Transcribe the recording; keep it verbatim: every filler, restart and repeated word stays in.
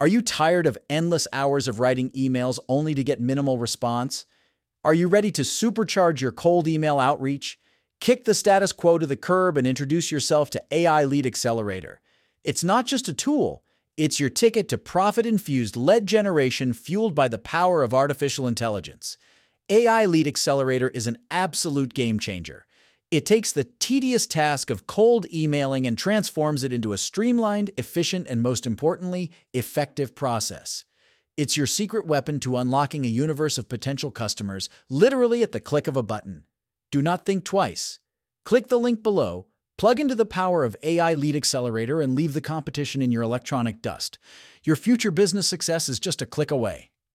Are you tired of endless hours of writing emails only to get minimal response? Are you ready to supercharge your cold email outreach? Kick the status quo to the curb and introduce yourself to A I Lead Accelerator. It's not just a tool, it's your ticket to profit-infused lead generation fueled by the power of artificial intelligence. A I Lead Accelerator is an absolute game changer. It takes the tedious task of cold emailing and transforms it into a streamlined, efficient, and most importantly, effective process. It's your secret weapon to unlocking a universe of potential customers, literally at the click of a button. Do not think twice. Click the link below, plug into the power of A I Lead Accelerator, and leave the competition in your electronic dust. Your future business success is just a click away.